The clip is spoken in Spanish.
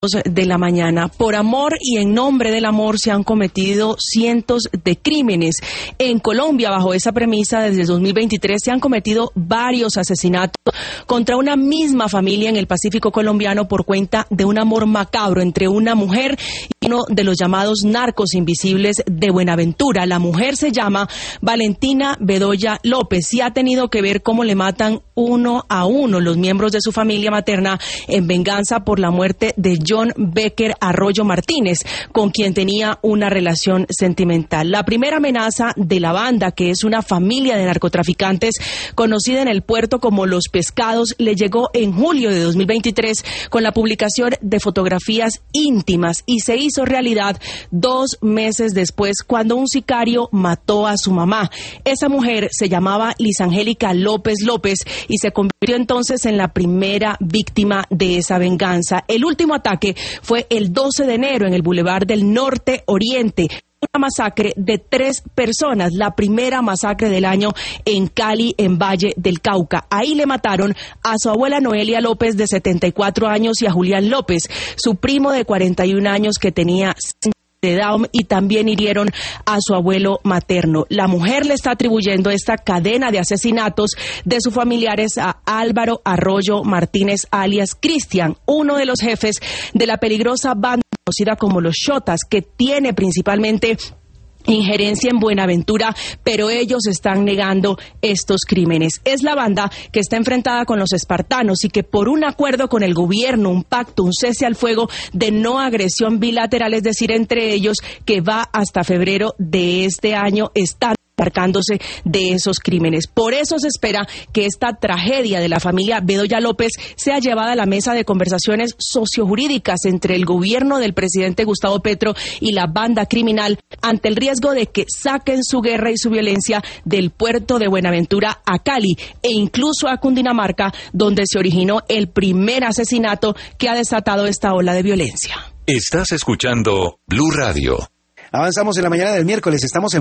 de la mañana. Por amor y en nombre del amor se han cometido cientos de crímenes. En Colombia, bajo esa premisa, desde 2023 se han cometido varios asesinatos contra una misma familia en el Pacífico colombiano por cuenta de un amor macabro entre una mujer y uno de los llamados narcos invisibles de Buenaventura. La mujer se llama Valentina Bedoya López y ha tenido que ver cómo le matan uno a uno los miembros de su familia materna en venganza por la muerte de John Becker Arroyo Martínez, con quien tenía una relación sentimental. La primera amenaza de la banda, que es una familia de narcotraficantes conocida en el puerto como Los Pescados, le llegó en julio de 2023 con la publicación de fotografías íntimas y se hizo realidad 2 meses después, cuando un sicario mató a su mamá. Esa mujer se llamaba Liz Angélica López López y se convirtió entonces en la primera víctima de esa venganza. El último ataque fue el 12 de enero en el Boulevard del Norte Oriente. Una masacre de 3 personas, la primera masacre del año en Cali, en Valle del Cauca. Ahí le mataron a su abuela Noelia López, de 74 años, y a Julián López, su primo de 41 años, que tenía de Down, y también hirieron a su abuelo materno. La mujer le está atribuyendo esta cadena de asesinatos de sus familiares a Álvaro Arroyo Martínez, alias Cristian, uno de los jefes de la peligrosa banda conocida como Los Xotas, que tiene principalmente injerencia en Buenaventura, pero ellos están negando estos crímenes. Es la banda que está enfrentada con los espartanos y que, por un acuerdo con el gobierno, un pacto, un cese al fuego de no agresión bilateral, es decir, entre ellos, que va hasta febrero de este año, están marcándose de esos crímenes. Por eso se espera que esta tragedia de la familia Bedoya López sea llevada a la mesa de conversaciones sociojurídicas entre el gobierno del presidente Gustavo Petro y la banda criminal, ante el riesgo de que saquen su guerra y su violencia del puerto de Buenaventura a Cali e incluso a Cundinamarca, donde se originó el primer asesinato que ha desatado esta ola de violencia. Estás escuchando Blue Radio. Avanzamos en la mañana del miércoles, estamos en